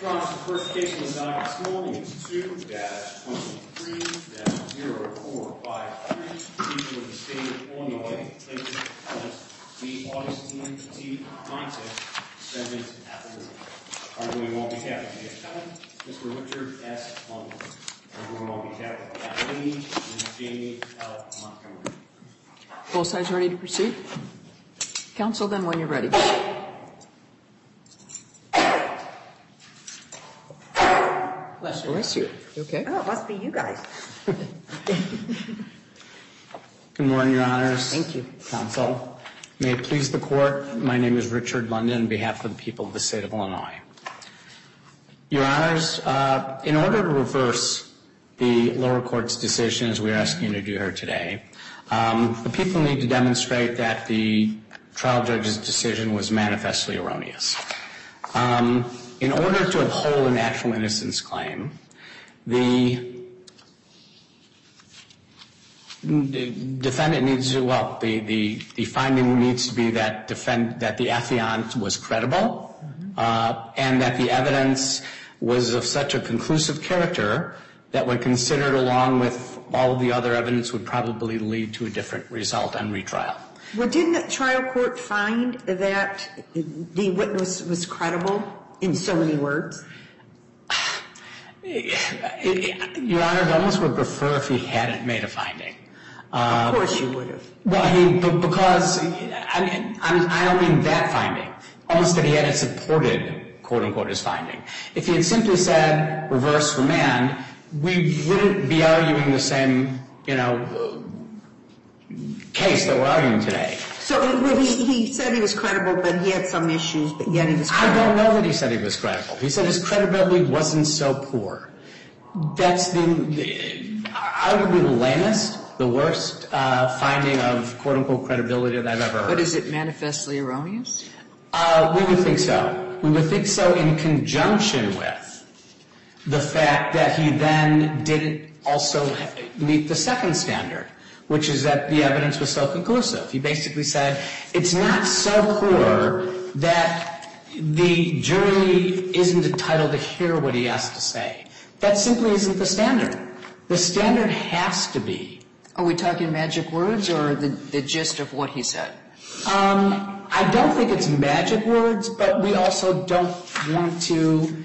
Your Honor, the first case in the docket this morning is 2-23-0453. People of the state of Illinois, plaintiff appellant, the Augustine T. Montes, defendant appellant. Arguing on behalf of the appellant, Mr. Richard S. Lundin. Arguing on behalf of the appellee, Ms. Jamie L. Montgomery. Both sides ready to proceed? Counsel, then, when you're ready. Bless you. Okay. Oh, it must be you guys. Good morning, Your Honors. Thank you. Counsel. May it please the Court, my name is Richard Lundin on behalf of the people of the state of Illinois. Your Honors, in order to reverse the lower court's decision, as we're asking you to do here today, the people need to demonstrate that the trial judge's decision was manifestly erroneous. In order to uphold an actual innocence claim, the defendant needs to, the finding needs to be that the affiant was credible, and that the evidence was of such a conclusive character that when considered along with all of the other evidence would probably lead to a different result on retrial. Well, didn't the trial court find that the witness was credible in so many words? Your Honor, I almost would prefer if he hadn't made a finding. Of course you would have. Well, because I don't mean that finding. Almost that he hadn't supported, quote unquote, his finding. If he had simply said reverse remand, we wouldn't be arguing the same, case that we're arguing today. So he said he was credible, but he had some issues, but yet he was credible. I don't know that he said he was credible. He said his credibility wasn't so poor. That's arguably the lamest, the worst finding of, quote unquote, credibility that I've ever heard. But is it manifestly erroneous? We would think so. We would think so in conjunction with the fact that he then didn't also meet the second standard, which is that the evidence was so conclusive. He basically said it's not so poor that the jury isn't entitled to hear what he has to say. That simply isn't the standard. The standard has to be. Are we talking magic words or the gist of what he said? I don't think it's magic words, but we also don't want to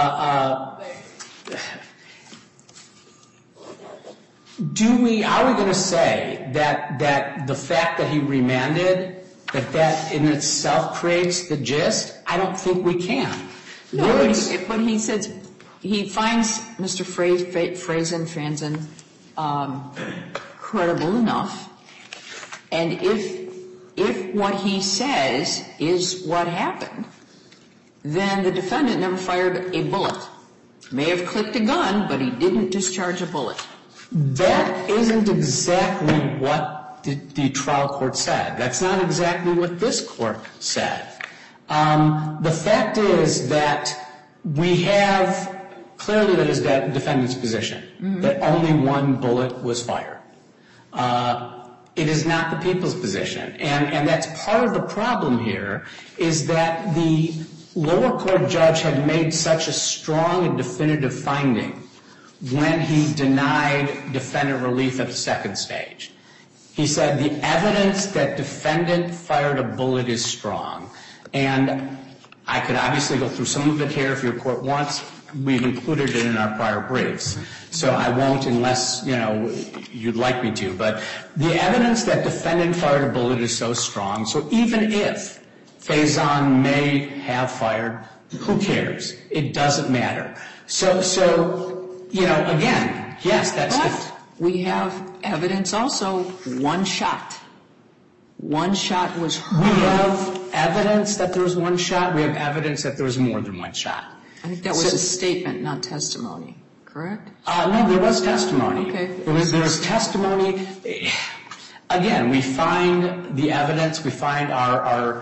are we going to say that the fact that he remanded, that in itself creates the gist? I don't think we can. No, but he says he finds Mr. Franzen credible enough, and if what he says is what happened, then the defendant never fired a bullet. May have clicked a gun, but he didn't discharge a bullet. That isn't exactly what the trial court said. That's not exactly what this court said. The fact is that we have clearly that is the defendant's position, that only one bullet was fired. It is not the people's position. And that's part of the problem here, is that the lower court judge had made such a strong and definitive finding when he denied defendant relief at the second stage. He said the evidence that defendant fired a bullet is strong. And I could obviously go through some of it here if your court wants. We've included it in our prior briefs. So I won't unless, you'd like me to. But the evidence that defendant fired a bullet is so strong. So even if Faison may have fired, who cares? It doesn't matter. So again, yes, that's But we have evidence also, one shot. One shot was heard. We have evidence that there was one shot. We have evidence that there was more than one shot. I think that was a statement, not testimony, correct? No, there was testimony. Okay. There was testimony. Again, we find the evidence. We find our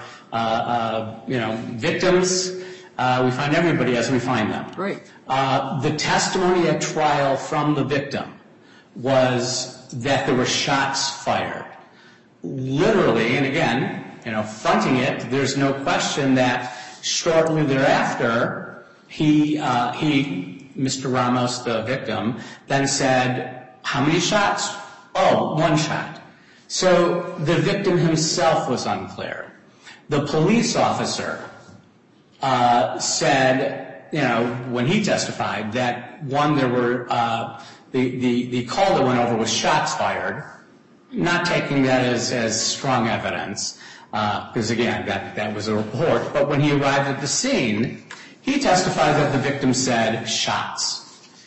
victims. We find everybody as we find them. Right. The testimony at trial from the victim was that there were shots fired. Literally, and again, fronting it, there's no question that shortly thereafter, Mr. Ramos, the victim, then said, how many shots? Oh, one shot. So the victim himself was unclear. The police officer said, when he testified, that one, there were, the call that went over was shots fired, not taking that as strong evidence, because again, that was a report. But when he arrived at the scene, he testified that the victim said shots.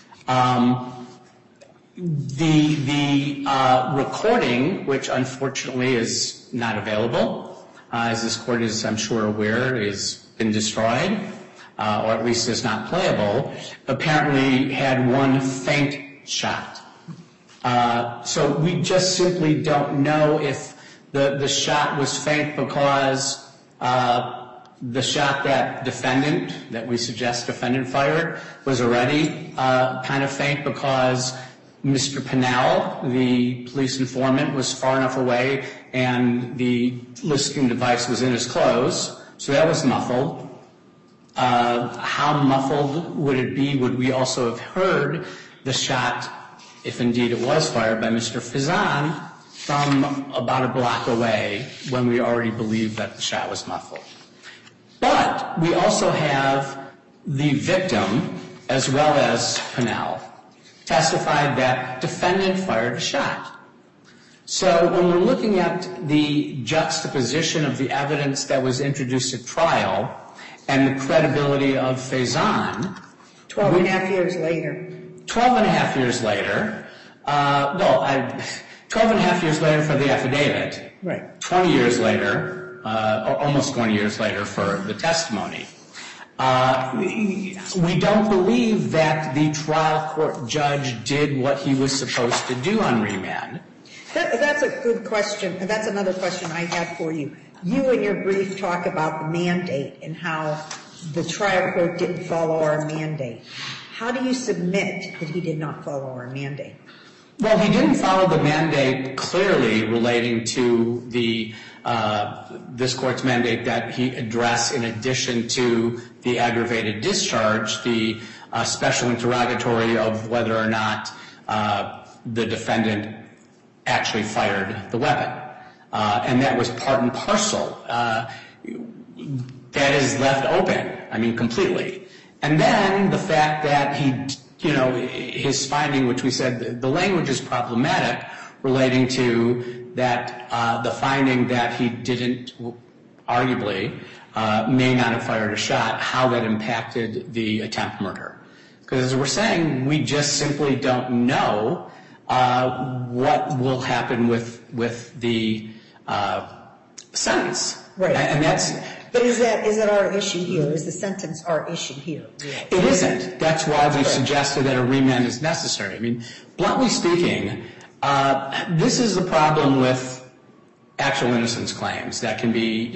The recording, which unfortunately is not available, as this court is, I'm sure, aware, has been destroyed, or at least is not playable, apparently had one faint shot. So we just simply don't know if the shot was faint because the shot that we suggest defendant fired was already kind of faint because Mr. Pinnell, the police informant, was far enough away and the listening device was in his clothes, so that was muffled. How muffled would it be? Would we also have heard the shot, if indeed it was fired by Mr. Fizan, from about a block away when we already believed that the shot was muffled? But we also have the victim, as well as Pinnell, testified that defendant fired a shot. So when we're looking at the juxtaposition of the evidence that was introduced at trial and the credibility of Fizan, 12 and a half years later. 12 and a half years later, 12 and a half years later for the affidavit, Right. 20 years later, or almost 20 years later for the testimony. We don't believe that the trial court judge did what he was supposed to do on remand. That's a good question, and that's another question I had for you. You in your brief talk about the mandate and how the trial court didn't follow our mandate. How do you submit that he did not follow our mandate? Well, he didn't follow the mandate clearly relating to this court's mandate that he address, in addition to the aggravated discharge, the special interrogatory of whether or not the defendant actually fired the weapon. And that was part and parcel. That is left open, completely. And then the fact that his finding, which we said the language is problematic, relating to that the finding that he didn't, arguably, may not have fired a shot, how that impacted the attempt murder. Because as we're saying, we just simply don't know what will happen with the sentence. Right. And that's... But is that our issue here? Is the sentence our issue here? Really? It isn't. That's why we suggested that a remand is necessary. Bluntly speaking, this is the problem with actual innocence claims that can be,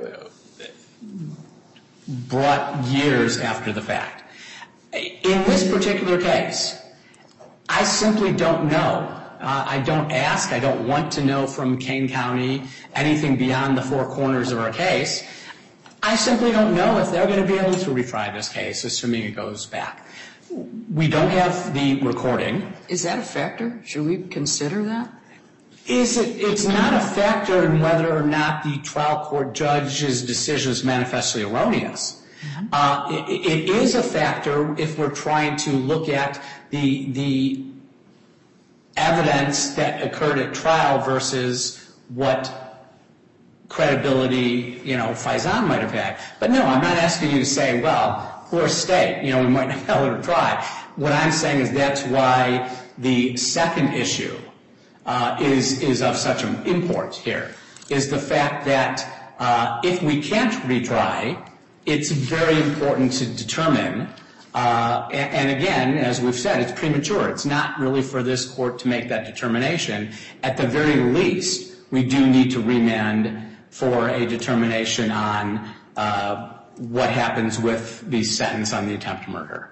brought years after the fact. In this particular case, I simply don't know. I don't ask. I don't want to know from Kane County anything beyond the four corners of our case. I simply don't know if they're going to be able to retry this case, assuming it goes back. We don't have the recording. Is that a factor? Should we consider that? It's not a factor in whether or not the trial court judge's decision is manifestly erroneous. It is a factor if we're trying to look at the evidence that occurred at trial versus what credibility, Faison might have had. But no, I'm not asking you to say, well, poor state, we might not be able to try. What I'm saying is that's why the second issue is of such an import here, is the fact that if we can't retry, it's very important to determine, and again, as we've said, it's premature. It's not really for this court to make that determination. At the very least, we do need to remand for a determination on what happens with the sentence on the attempt murder.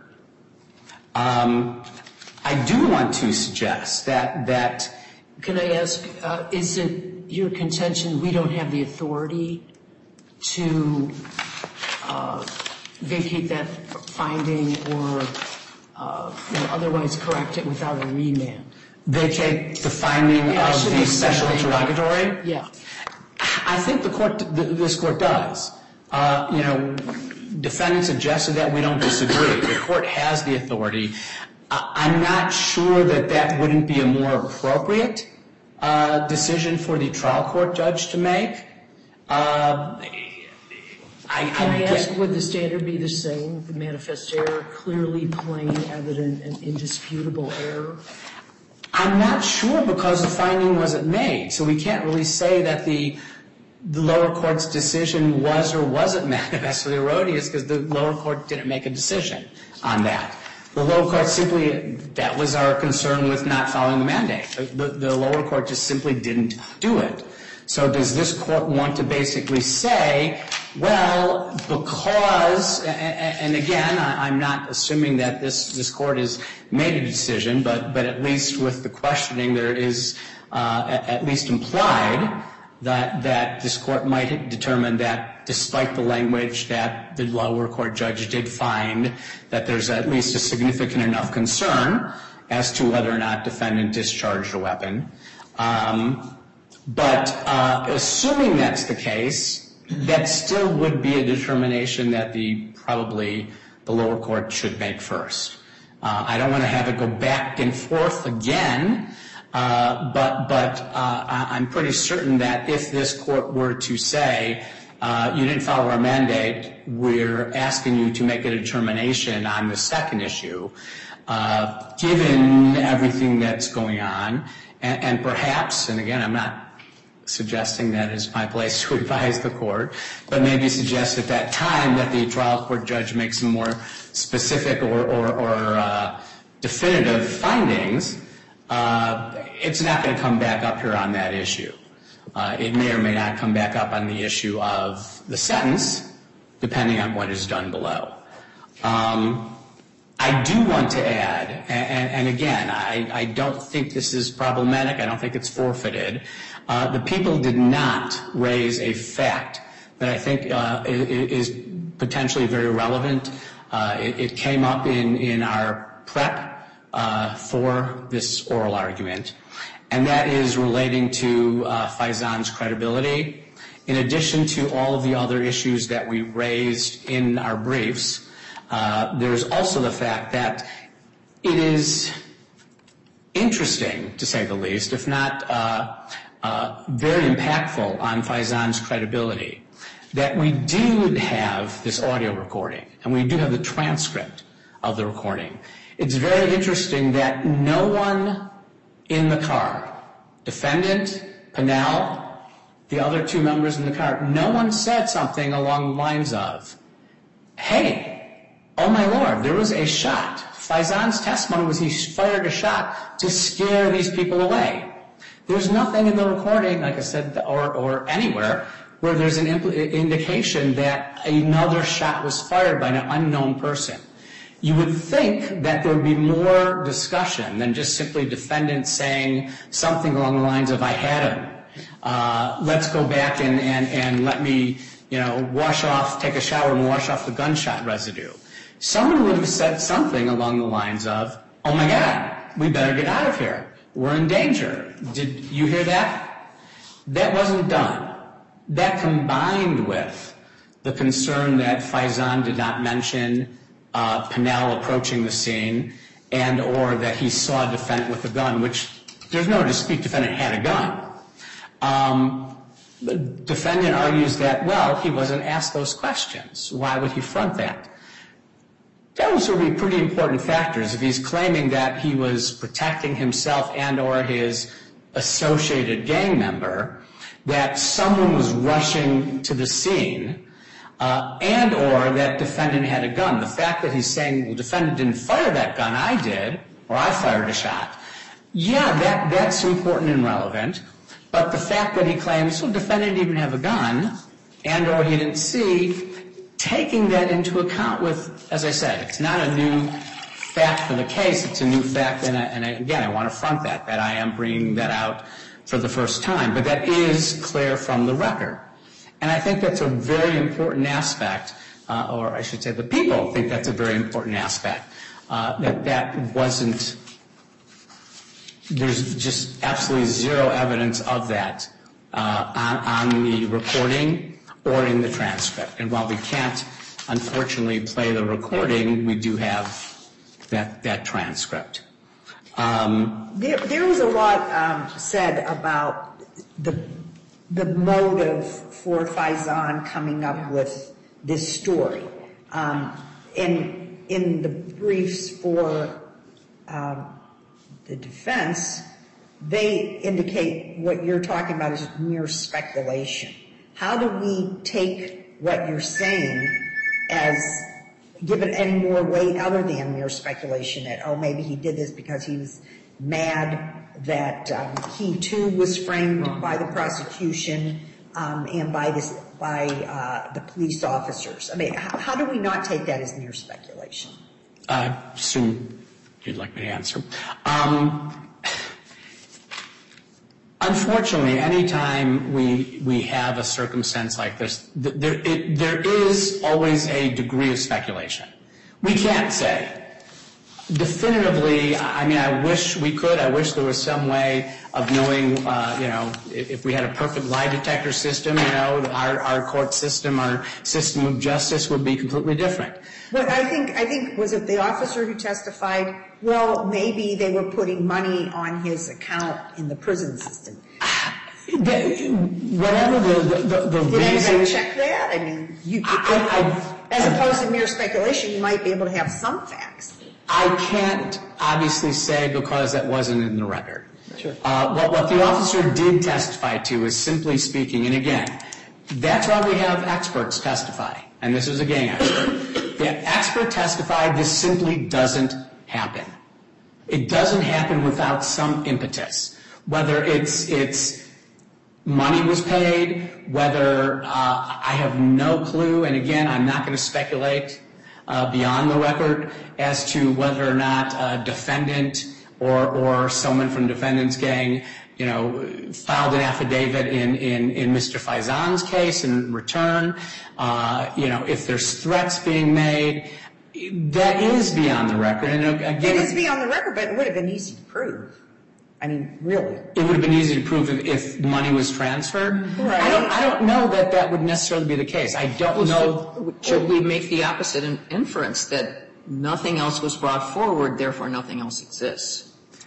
I do want to suggest that Can I ask, is it your contention we don't have the authority to vacate that finding or otherwise correct it without a remand? Vacate the finding of the special interrogatory? Yeah. I think this court does. Defendant suggested that. We don't disagree. The court has the authority. I'm not sure that wouldn't be a more appropriate decision for the trial court judge to make. Can I ask, would the standard be the same? The manifest error, clearly plain, evident, and indisputable error? I'm not sure because the finding wasn't made. So we can't really say that the lower court's decision was or wasn't manifestly erroneous because the lower court didn't make a decision on that. The lower court simply, that was our concern with not following the mandate. The lower court just simply didn't do it. So does this court want to basically say, well, because, and again, I'm not assuming that this court has made a decision, but at least with the questioning there is at least implied that this court might determine that despite the language that the lower court judge did find, that there's at least a significant enough concern as to whether or not defendant discharged a weapon. But assuming that's the case, that still would be a determination that probably the lower court should make first. I don't want to have it go back and forth again, but I'm pretty certain that if this court were to say, you didn't follow our mandate, we're asking you to make a determination on the second issue, given everything that's going on, and perhaps, and again, I'm not suggesting that is my place to advise the court, but maybe suggest at that time that the trial court judge makes some more specific or definitive findings. It's not going to come back up here on that issue. It may or may not come back up on the issue of the sentence, depending on what is done below. I do want to add, and again, I don't think this is problematic. I don't think it's forfeited. The people did not raise a fact that I think is potentially very relevant. It came up in our prep for this oral argument, and that is relating to Faizan's credibility. In addition to all of the other issues that we raised in our briefs, there's also the fact that it is interesting, to say the least, if not very impactful on Faizan's credibility, that we do have this audio recording, and we do have the transcript of the recording. It's very interesting that no one in the car, defendant, Pinnell, the other two members in the car, no one said something along the lines of, hey, oh my Lord, there was a shot. Faizan's testimony was he fired a shot to scare these people away. There's nothing in the recording, like I said, or anywhere, where there's an indication that another shot was fired by an unknown person. You would think that there would be more discussion than just simply defendant saying something along the lines of, I had him. Let's go back and let me, wash off, take a shower and wash off the gunshot residue. Someone would have said something along the lines of, oh my God, we better get out of here. We're in danger. Did you hear that? That wasn't done. That combined with the concern that Faizan did not mention Pinnell approaching the scene and or that he saw a defendant with a gun, which there's no dispute defendant had a gun. The defendant argues that, well, he wasn't asked those questions. Why would he front that? Those would be pretty important factors. If he's claiming that he was protecting himself and or his associated gang member, that someone was rushing to the scene, and or that defendant had a gun. The fact that he's saying, well, defendant didn't fire that gun, I did, or I fired a shot. Yeah, that's important and relevant. But the fact that he claims, well, defendant didn't even have a gun, and or he didn't see, taking that into account with, as I said, it's not a new fact for the case, it's a new fact, and again, I want to front that I am bringing that out for the first time, but that is clear from the record. And I think that's a very important aspect or I should say the people think that's a very important aspect, that wasn't, there's just absolutely zero evidence of that on the recording or in the transcript. And while we can't, unfortunately, play the recording, we do have that transcript. There was a lot said about the motive for Faizan coming up with this story. In the briefs for the defense, they indicate what you're talking about is mere speculation. How do we take what you're saying as give it any more weight other than mere speculation that, oh, maybe he did this because he was mad that he too was framed by the prosecution and by the police officers? I mean, how do we not take that as mere speculation? I assume you'd like me to answer. Unfortunately, anytime we have a circumstance like this, there is always a degree of speculation. We can't say definitively. I mean, I wish we could. I wish there was some way of knowing, if we had a perfect lie detector system, our court system, our system of justice would be completely different. But I think was it the officer who testified, well, maybe they were putting money on his account in the prison system. Whatever the reason. Did anybody check that? I mean, as opposed to mere speculation, you might be able to have some facts. I can't obviously say because that wasn't in the record. Sure. What the officer did testify to is simply speaking, and again, that's why we have experts testify, and this is a gang expert. The expert testified this simply doesn't happen. It doesn't happen without some impetus, whether it's money was paid, whether I have no clue, and again, I'm not going to speculate beyond the record as to whether or not a defendant or someone from defendant's gang, filed an affidavit in Mr. Faizan's case in return. If there's threats being made, that is beyond the record. And again, it is beyond the record, but it would have been easy to prove. I mean, really. It would have been easy to prove if money was transferred. Right. I don't know that would necessarily be the case. I don't know. Should we make the opposite inference that nothing else was brought forward, therefore nothing else exists?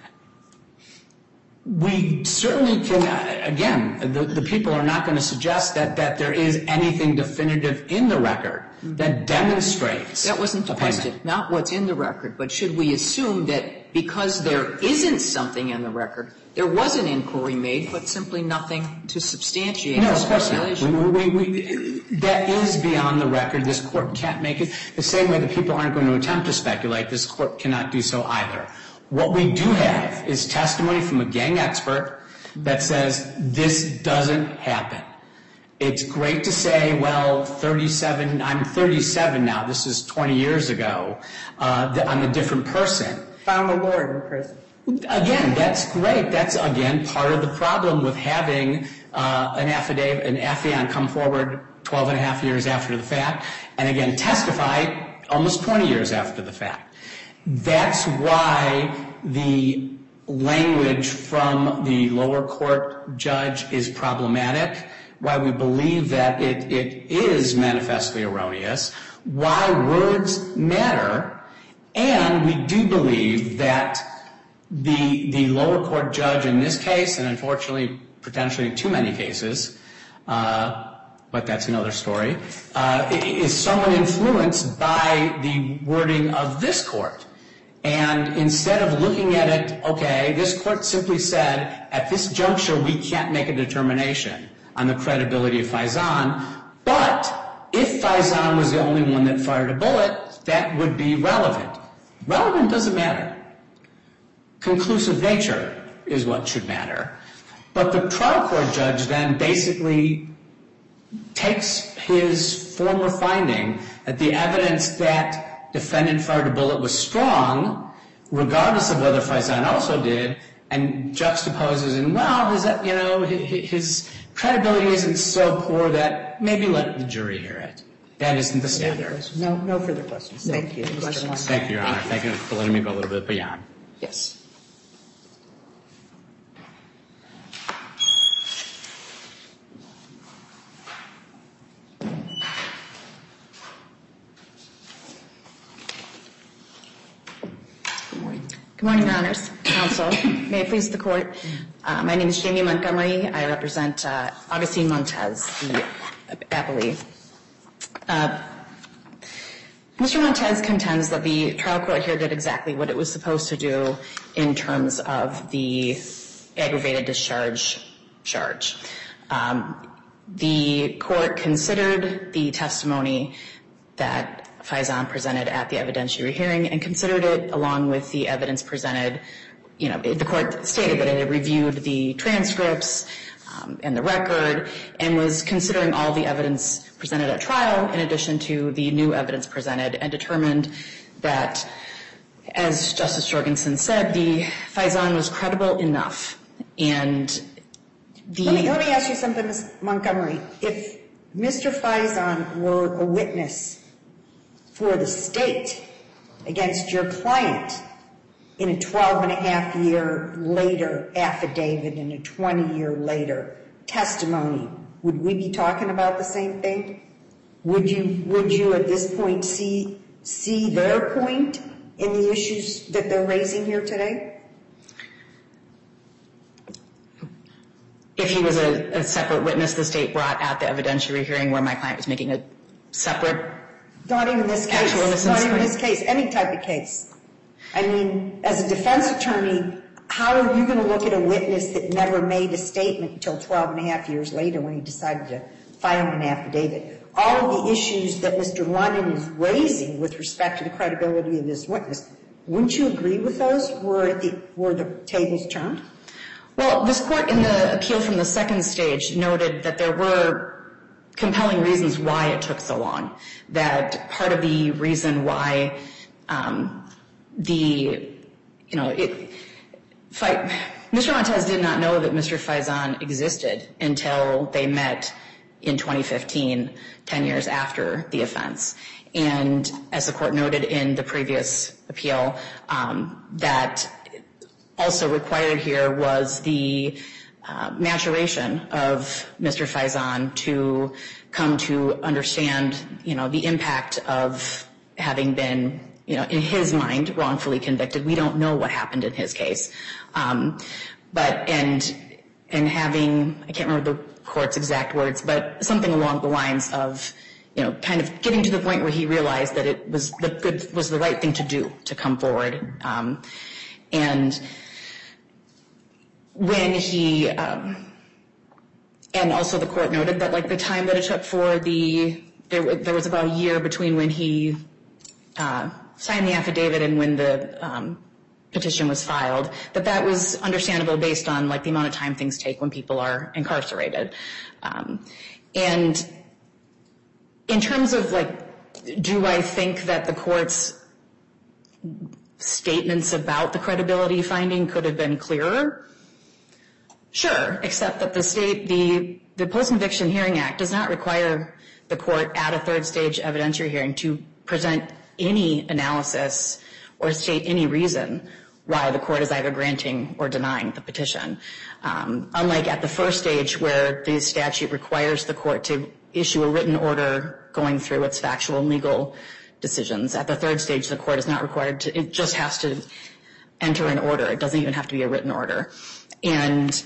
We certainly can, again, the people are not going to suggest that there is anything definitive in the record that demonstrates. That wasn't the question, not what's in the record, but should we assume that because there isn't something in the record, there was an inquiry made, but simply nothing to substantiate the speculation? No, of course not. That is beyond the record. This court can't make it. The same way that people aren't going to attempt to speculate, this court cannot do so either. What we do have is testimony from a gang expert that says this doesn't happen. It's great to say, well, I'm 37 now. This is 20 years ago. I'm a different person. Found the Lord in prison. Again, that's great. That's, again, part of the problem with having an affiant come forward 12 and a half years after the fact, and again, testify almost 20 years after the fact. That's why the language from the lower court judge is problematic, why we believe that it is manifestly erroneous, why words matter, and we do believe that the lower court judge in this case, and unfortunately potentially in too many cases, but that's another story, is somewhat influenced by the wording of this court. And instead of looking at it, okay, this court simply said, at this juncture we can't make a determination on the credibility of Faizan, but if Faizan was the only one that fired a bullet, that would be relevant. Relevant doesn't matter. Conclusive nature is what should matter. But the trial court judge then basically takes his former finding that the evidence that defendant fired a bullet was strong, regardless of whether Faizan also did, and juxtaposes and, well, his credibility isn't so poor that maybe let the jury hear it. That isn't the standard. No further questions. Thank you, Mr. Lund. Thank you, Your Honor. Thank you for letting me go a little bit beyond. Yes. Good morning, Your Honors. Counsel, may it please the Court. My name is Jamie Montgomery. I represent Augustine Montez, the appellee. Mr. Montez contends that the trial court here did exactly what it was supposed to do in terms of the aggravated discharge charge. The court considered the testimony that Faizan presented at the evidentiary hearing and considered it along with the evidence presented. You know, the court stated that it had reviewed the transcripts and the record and was considering all the evidence presented at trial in addition to the new evidence presented, and determined that, as Justice Jorgensen said, the Faizan was credible enough. And Let me ask you something, Ms. Montgomery. If Mr. Faizan were a witness for the state against your client in a 12-and-a-half-year later affidavit and a 20-year later testimony, would we be talking about the same thing? Would you at this point see their point in the issues that they're raising here today? If he was a separate witness the state brought at the evidentiary hearing where my client was making a separate Not even this case. Actual innocence Not even claim? this case. Any type of case. I mean, as a defense attorney, how are you going to look at a witness that never made a statement until 12-and-a-half years later when he decided to file an affidavit? All of the issues that Mr. London is raising with respect to the credibility of this witness, wouldn't you agree with those? Were the tables turned? Well, this court in the appeal from the second stage noted that there were compelling reasons why it took so long. That part of the reason why Mr. Montez did not know that Mr. Faizan existed until they met in 2015, 10 years after the offense. And as the court noted in the previous appeal, that also required here was the maturation of Mr. Faizan to come to understand, the impact of having been, in his mind, wrongfully convicted. We don't know what happened in his case. But having, I can't remember the court's exact words, but something along the lines of, kind of getting to the point where he realized that it was the right thing to do to come forward. And when he, and also the court noted that the time that it took for there was about a year between when he signed the affidavit and when the petition was filed, that was understandable based on the amount of time things take when people are incarcerated. And in terms of do I think that the court's statements about the credibility finding could have been clearer? Sure, except that the Post-Conviction Hearing Act does not require the court at a third stage evidentiary hearing to present any analysis or state any reason why the court is either granting or denying the petition. Unlike at the first stage where the statute requires the court to issue a written order going through its factual and legal decisions. At the third stage, the court is not required to, it just has to enter an order. It doesn't even have to be a written order. And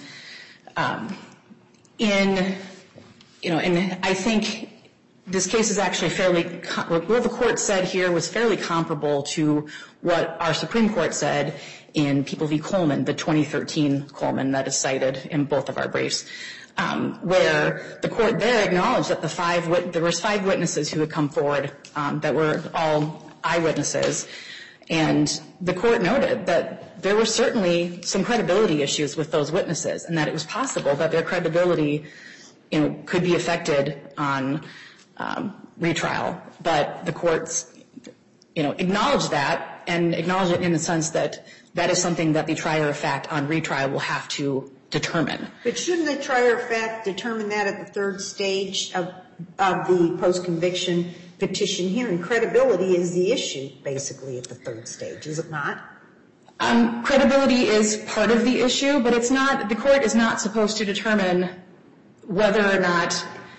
and I think this case is actually what the court said here was fairly comparable to what our Supreme Court said in People v. Coleman, the 2013 Coleman that is cited in both of our briefs, where the court there acknowledged that there was 5 witnesses who had come forward that were all eyewitnesses. And the court noted that there were certainly some credibility issues with those witnesses, and that it was possible that their credibility, could be affected on retrial. But the courts, acknowledged that and acknowledged it in the sense that that is something that the trier of fact on retrial will have to determine. But shouldn't the trier of fact determine that at the third stage of the post-conviction petition hearing? Credibility is the issue, basically, at the third stage, is it not? Credibility is part of the issue, but it's not. The court is not supposed to determine whether or not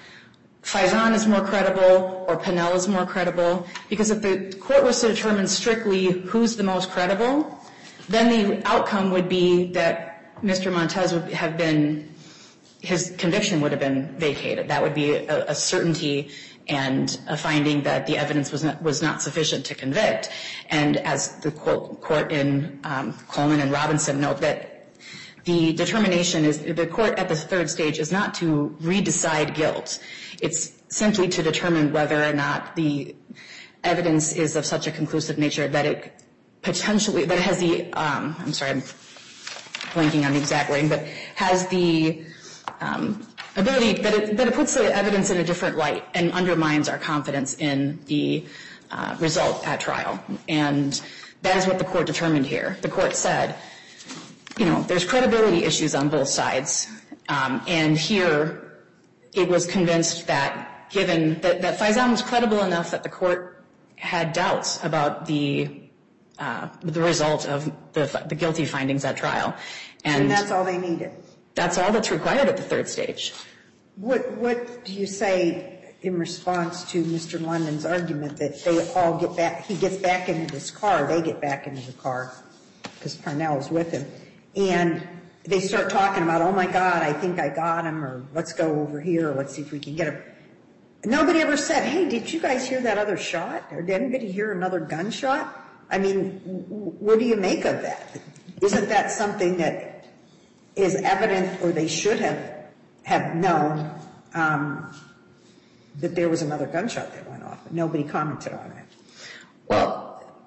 Faison is more credible or Pinnell is more credible, because if the court was to determine strictly who's the most credible, then the outcome would be that Mr. Montez would have been, his conviction would have been vacated. That would be a certainty and a finding that the evidence was not sufficient to convict. And as the court in Coleman and Robinson note, that the determination is, the court at the third stage is not to redecide guilt. It's simply to determine whether or not the evidence is of such a conclusive nature that it potentially, that it has the, I'm sorry, I'm blanking on the exact wording, but has the ability, that it puts the evidence in a different light and undermines our confidence in the result at trial. And that is what the court determined here. The court said, you know, there's credibility issues on both sides. And here it was convinced that given that Faison was credible enough that the court had doubts about the result of the guilty findings at trial. And that's all they needed. That's all that's required at the third stage. What do you say in response to Mr. London's argument that they all get back, he gets back into his car, they get back into the car, because Parnell is with him, and they start talking about, oh my God, I think I got him, or let's go over here, or let's see if we can get him. Nobody ever said, hey, did you guys hear that other shot? Or did anybody hear another gunshot? I mean, what do you make of that? Isn't that something that is evident, or they should have known that there was another gunshot that went off, but nobody commented on it? Well,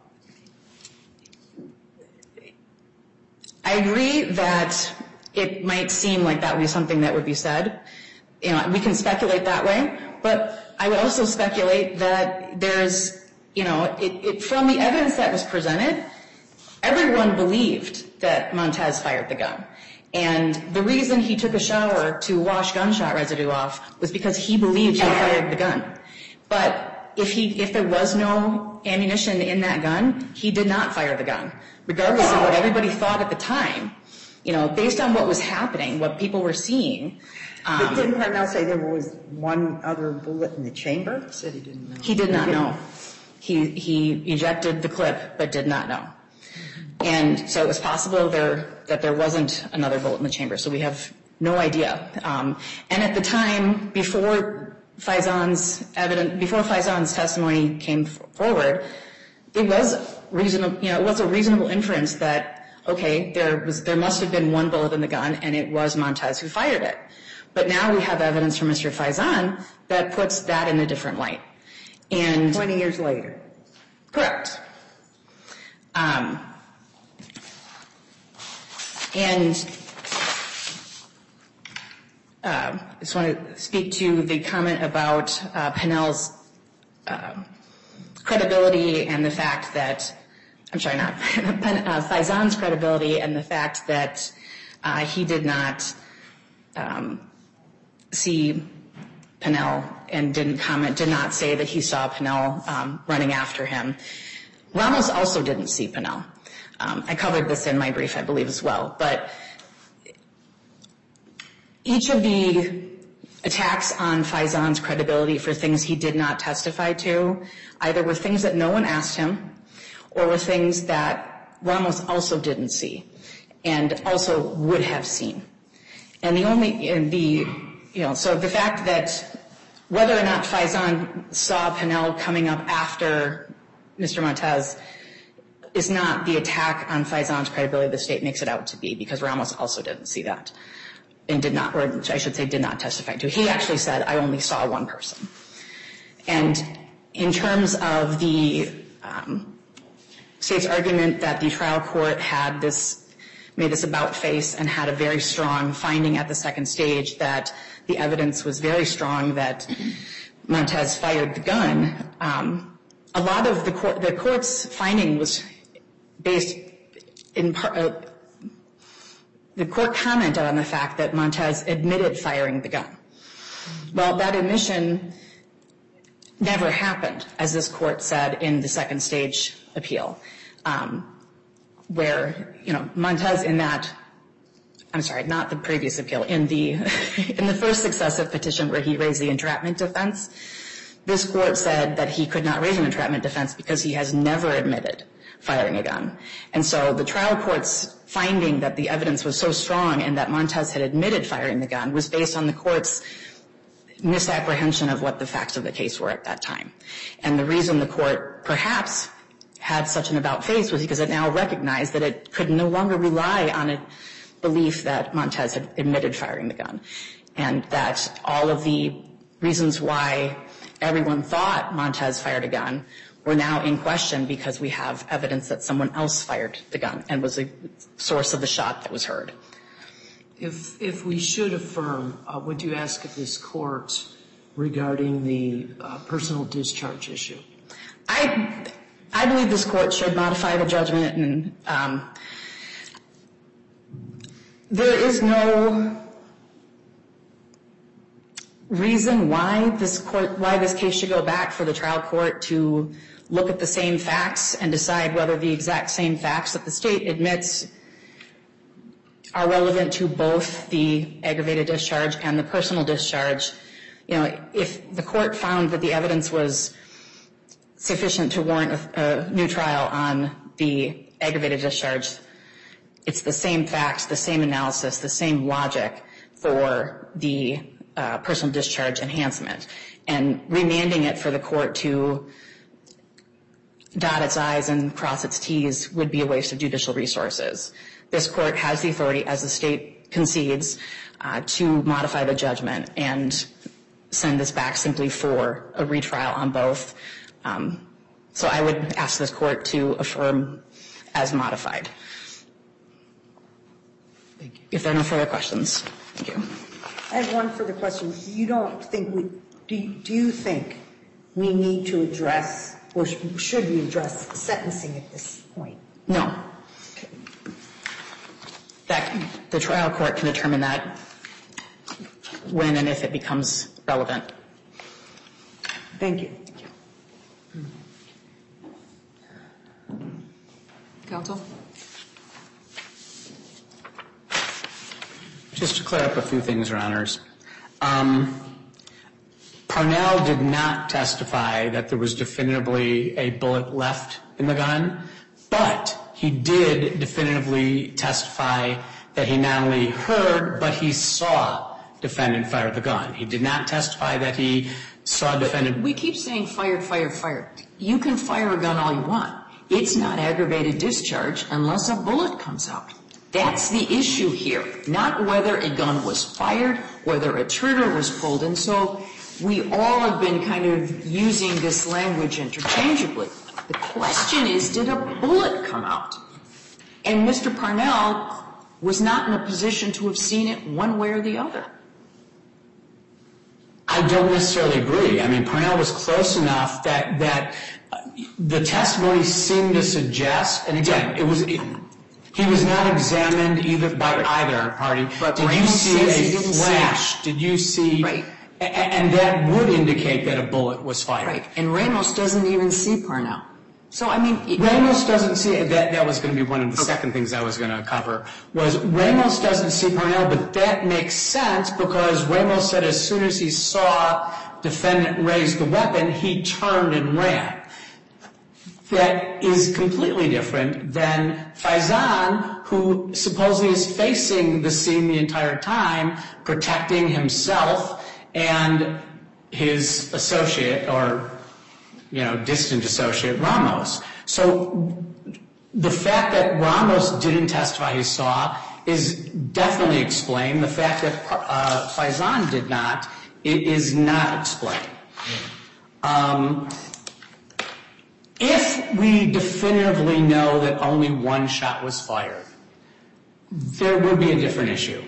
I agree that it might seem like that would be something that would be said. You know, we can speculate that way, but I would also speculate that there's, you know, from the evidence that was presented, everyone believed that Montez fired the gun. And the reason he took a shower to wash gunshot residue off was because he believed he fired the gun. But if there was no ammunition in that gun, he did not fire the gun, regardless of what everybody thought at the time. You know, based on what was happening, what people were seeing. But didn't Parnell say there was one other bullet in the chamber? He said he didn't know. He did not know. He ejected the clip, but did not know. And so it was possible that there wasn't another bullet in the chamber. So we have no idea. And at the time, before Faison's testimony came forward, it was a reasonable inference that, okay, there must have been one bullet in the gun, and it was Montez who fired it. But now we have evidence from Mr. Faison that puts that in a different light. And 20 years later. Correct. And I just want to speak to the comment about Pinnell's credibility and the fact that, Faison's credibility and the fact that he did not see Pinnell and did not say that he saw Pinnell running after him. Ramos also didn't see Pinnell. I covered this in my brief, I believe, as well. But each of the attacks on Faison's credibility for things he did not testify to either were things that no one asked him or were things that Ramos also didn't see and also would have seen. And so the fact that whether or not Faison saw Pinnell coming up after Mr. Montez is not the attack on Faison's credibility the state makes it out to be, because Ramos also didn't see that and did not testify to. He actually said, I only saw one person. And in terms of the state's argument that the trial court made this about face and had a very strong finding at the second stage that the evidence was very strong that Montez fired the gun, a lot of the court's finding was based in part, the court commented on the fact that Montez admitted firing the gun. Well, that admission never happened, as this court said in the second stage appeal, where, Montez not the previous appeal, in the first successive petition where he raised the entrapment defense, this court said that he could not raise an entrapment defense because he has never admitted firing a gun. And so the trial court's finding that the evidence was so strong and that Montez had admitted firing the gun was based on the court's misapprehension of what the facts of the case were at that time. And the reason the court perhaps had such an about face was because it now recognized that it could no longer rely on a belief that Montez had admitted firing the gun, and that all of the reasons why everyone thought Montez fired a gun were now in question because we have evidence that someone else fired the gun and was the source of the shot that was heard. If we should affirm, would you ask of this court regarding the personal discharge issue? I believe this court should modify the judgment, and there is no reason why this case should go back for the trial court to look at the same facts and decide whether the exact same facts that the state admits are relevant to both the aggravated discharge and the personal discharge. If the court found that the evidence was sufficient to warrant a new trial on the aggravated discharge, it's the same facts, the same analysis, the same logic for the personal discharge enhancement. And remanding it for the court to dot its I's and cross its T's would be a waste of judicial resources. This court has the authority, as the state concedes, to modify the judgment and send this back simply for a retrial on both. So I would ask this court to affirm as modified. Thank you. If there are no further questions, thank you. I have one further question. Do you think we need to address, or should we address sentencing at this point? No. Okay. The trial court can determine that when and if it becomes relevant. Thank you. Counsel? Just to clear up a few things, Your Honors. Parnell did not testify that there was definitively a bullet left in the gun, but he did definitively testify that he not only heard, but he saw defendant fire the gun. He did not testify that he saw defendant. We keep saying fired, fired, fired. You can fire a gun all you want. It's not aggravated discharge unless a bullet comes out. That's the issue here, not whether a gun was fired, whether a trigger was pulled. And so we all have been kind of using this language interchangeably. The question is, did a bullet come out? And Mr. Parnell was not in a position to have seen it one way or the other. I don't necessarily agree. I mean, Parnell was close enough that the testimony seemed to suggest, and again, he was not examined by either party. But did you see a flash? Did you see? Right. And that would indicate that a bullet was fired. Right. And Ramos doesn't even see Parnell. So, I mean... Ramos doesn't see it. That was going to be one of the second things I was going to cover, was Ramos doesn't see Parnell, but that makes sense because Ramos said as soon as he saw defendant raise the weapon, he turned and ran. That is completely different than Faizan, who supposedly is facing the scene the entire time, protecting himself and his associate, or, distant associate, Ramos. So the fact that Ramos didn't testify he saw is definitely explained. The fact that Faizan did not, it is not explained. If we definitively know that only one shot was fired, there would be a different issue.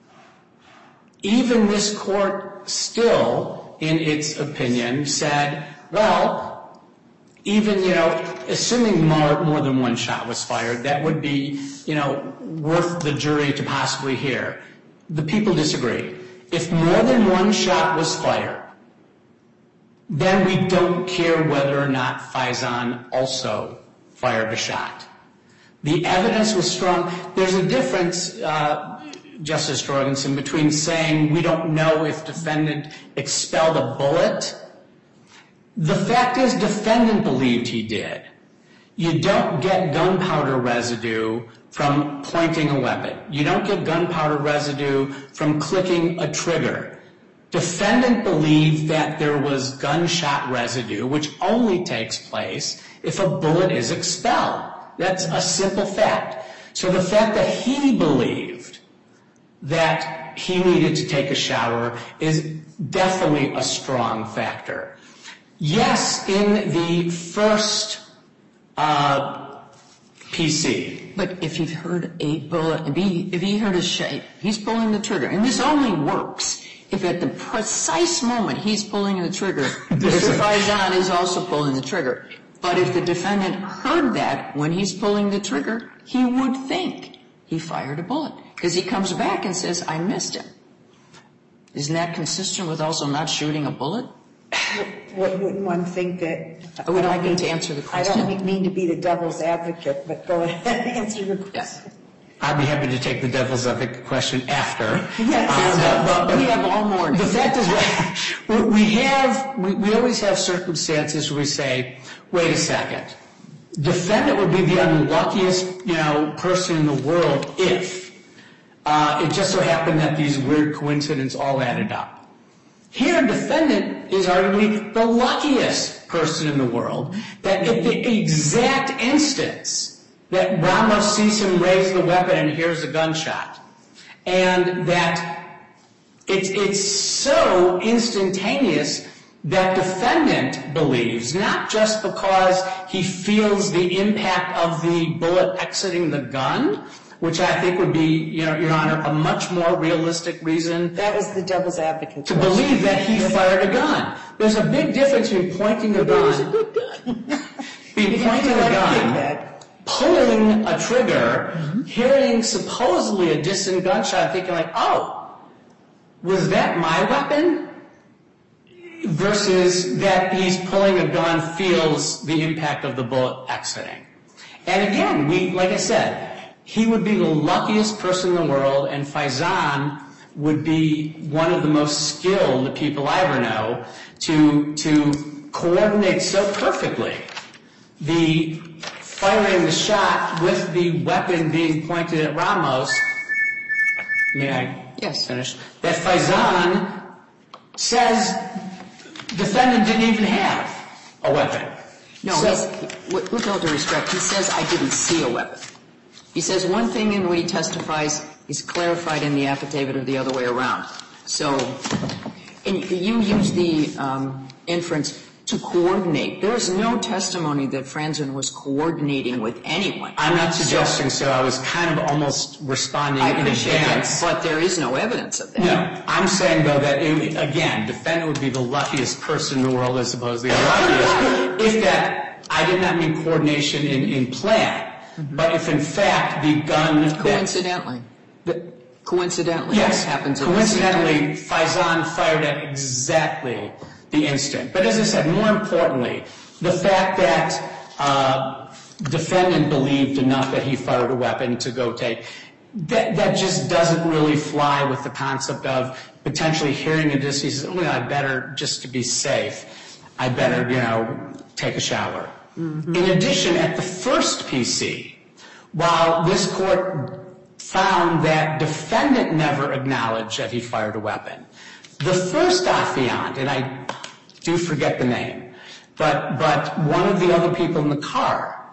Even this court still, in its opinion, said, well, even, assuming more than one shot was fired, that would be, worth the jury to possibly hear. The people disagree. If more than one shot was fired, then we don't care whether or not Faison also fired a shot. The evidence was strong. There's a difference, Justice Jorgensen, between saying we don't know if defendant expelled a bullet. The fact is, defendant believed he did. You don't get gunpowder residue from pointing a weapon. You don't get gunpowder residue from clicking a trigger. Defendant believed that there was gunshot residue, which only takes place if a bullet is expelled. That's a simple fact. So the fact that he believed that he needed to take a shower is definitely a strong factor. Yes, in the first PC. But if he heard a bullet, if he heard a shot, he's pulling the trigger. And this only works if at the precise moment he's pulling the trigger, Mr. Faison is also pulling the trigger. But if the defendant heard that when he's pulling the trigger, he would think he fired a bullet. Because he comes back and says, I missed him. Isn't that consistent with also not shooting a bullet? Wouldn't one think that... I would like you to answer the question. I don't mean to be the devil's advocate, but go ahead and answer your question. Yes. I'd be happy to take the devil's advocate question after. Yes. But we have all morning. The fact is, we always have circumstances where we say, wait a second, defendant would be the unluckiest, person in the world if it just so happened that these weird coincidences all added up. Here, defendant is arguably the luckiest person in the world, that at the exact instance that Ramos sees him raise the weapon and hears a gunshot, and that it's so instantaneous that defendant believes, not just because he feels the impact of the bullet exiting the gun, which I think would be, Your Honor, a much more realistic reason. That was the devil's advocate. To believe that he fired a gun. There's a big difference between pointing a gun, pulling a trigger, hearing supposedly a distant gunshot, and thinking like, oh, was that my weapon? Versus that he's pulling a gun, feels the impact of the bullet exiting. And again, like I said, he would be the luckiest person in the world, and Faison would be one of the most skilled people I ever know to coordinate so perfectly the firing the shot with the weapon being pointed at Ramos. May I finish? That Faison says defendant didn't even have a weapon. No, with all due respect, he says, I didn't see a weapon. He says one thing in what he testifies is clarified in the affidavit or the other way around. So, and you use the inference to coordinate. There's no testimony that Franzen was coordinating with anyone. I'm not suggesting so. I was kind of almost responding in advance. But there is no evidence of that. No. I'm saying, though, that, again, defendant would be the luckiest person in the world as opposed to the unluckiest. If that, I did not mean coordination in plan. But if, in fact, the gun... Coincidentally, yes, happens. Coincidentally, Faison fired at exactly the instant. But as I said, more importantly, the fact that defendant believed enough that he fired a weapon to go take, that just doesn't really fly with the concept of potentially hearing a distance. He says, oh, I better, just to be safe, I better, take a shower. In addition, at the first PC, while this court found that defendant never acknowledged that he fired a weapon, the first affiant, and I do forget the name, but one of the other people in the car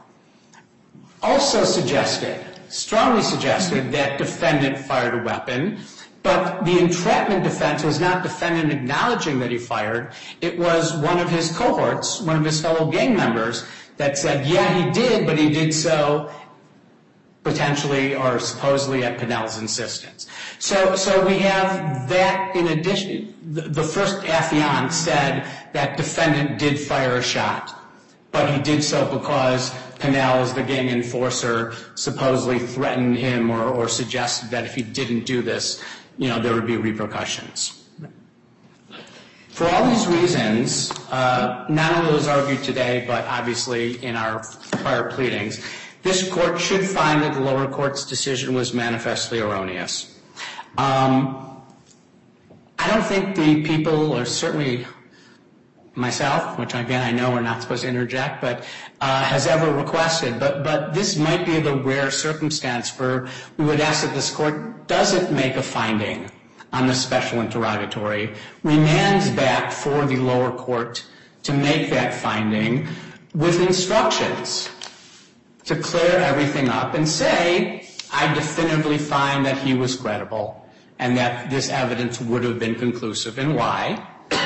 also strongly suggested that defendant fired a weapon, but the entrapment defense was not defendant acknowledging that he fired. It was one of his cohorts, one of his fellow gang members, that said, yeah, he did, but he did so potentially or supposedly at Pinnell's insistence. So we have that in addition. The first affiant said that defendant did fire a shot. but he did so because Pinnell, as the gang enforcer, supposedly threatened him or suggested that if he didn't do this, there would be repercussions. For all these reasons, not only was argued today, but obviously in our prior pleadings, this court should find that the lower court's decision was manifestly erroneous. I don't think the people, or certainly myself, which again I know we're not supposed to interject, but has ever requested, but this might be the rare circumstance where we would ask that this court doesn't make a finding on the special interrogatory, remands back for the lower court to make that finding with instructions to clear everything up and say, I definitively find that he was credible and that this evidence would have been conclusive, and why.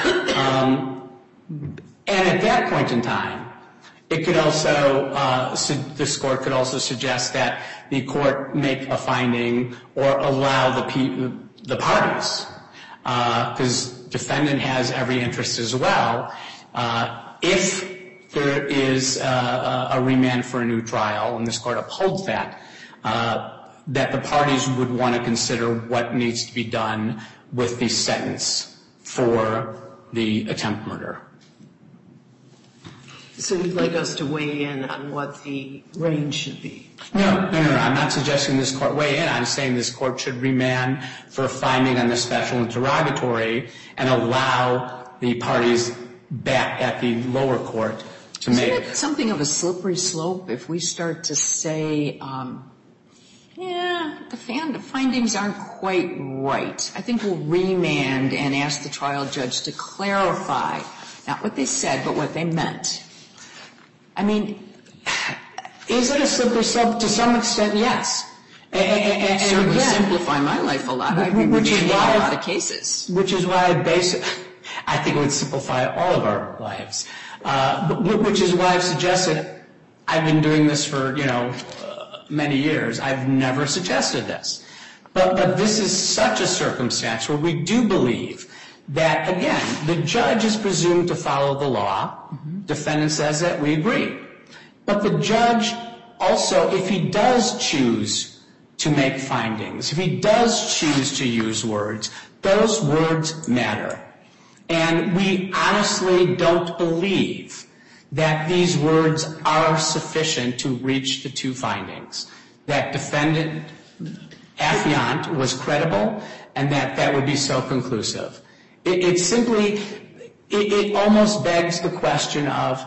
And at that point in time, it could also, this court could also suggest that the court make a finding or allow the parties, because defendant has every interest as well, if there is a remand for a new trial, and this court upholds that, that the parties would want to consider what needs to be done with the sentence for the attempt murder. So you'd like us to weigh in on what the range should be? No. I'm not suggesting this court weigh in. I'm saying this court should remand for a finding on the special interrogatory and allow the parties back at the lower court to make. Isn't it something of a slippery slope if we start to say, the findings aren't quite right? I think we'll remand and ask the trial judge to clarify not what they said, but what they meant. I mean, is it a slippery slope? To some extent, yes. And certainly simplify my life a lot. I've been reading a lot of cases. Which is why I think it would simplify all of our lives. Which is why I've suggested, I've been doing this for, many years. I've never suggested this. But this is such a circumstance where we do believe that, again, the judge is presumed to follow the law. Defendant says that, we agree. But the judge also, if he does choose to make findings, if he does choose to use words, those words matter. And we honestly don't believe that these words are sufficient to reach the two findings. That defendant affiant was credible and that would be so conclusive. It almost begs the question of,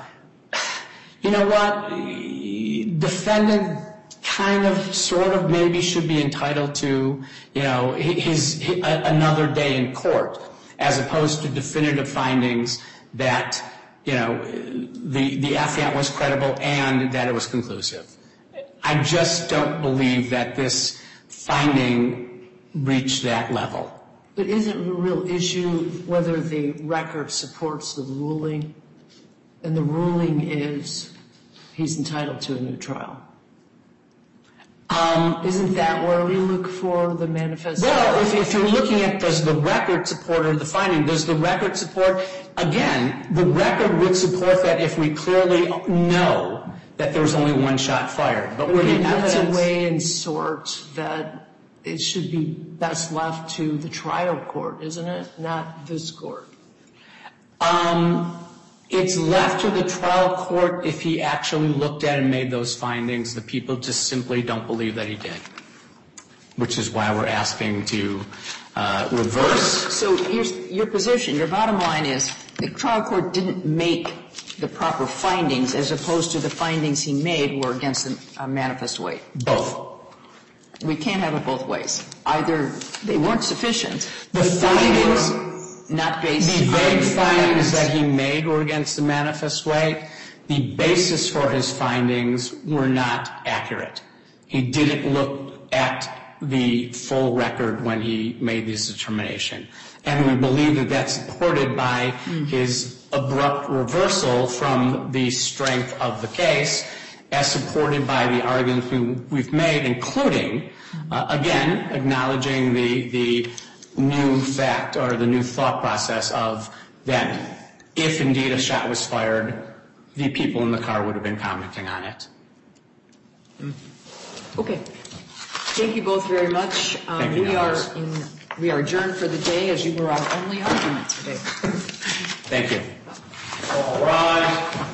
defendant kind of, sort of, maybe should be entitled to, another day in court, as opposed to definitive findings that, the affiant was credible and that it was conclusive. I just don't believe that this finding reached that level. But isn't the real issue whether the record supports the ruling? And the ruling is he's entitled to a new trial. Isn't that where we look for the manifest? Well, if you're looking at does the record support or the finding, does the record support, again, the record would support that if we clearly know that there was only one shot fired. But where the evidence... That's a way and sort that it should be best left to the trial court, isn't it? Not this court. It's left to the trial court if he actually looked at and made those findings. The people just simply don't believe that he did, which is why we're asking to reverse. So here's your position. Your bottom line is the trial court didn't make the proper findings as opposed to the findings he made were against the manifest weight. Both. We can't have it both ways. Either they weren't sufficient. The findings... Not based on... The vague findings that he made were against the manifest weight. The basis for his findings were not accurate. He didn't look at the full record when he made this determination. And we believe that that's supported by his abrupt reversal from the strength of the case, as supported by the arguments we've made, including, again, acknowledging the new fact or the new thought process of that if indeed a shot was fired, the people in the car would have been commenting on it. Okay. Thank you both very much. Thank you, We are adjourned for the day, as you were our only argument today. Thank you. All rise.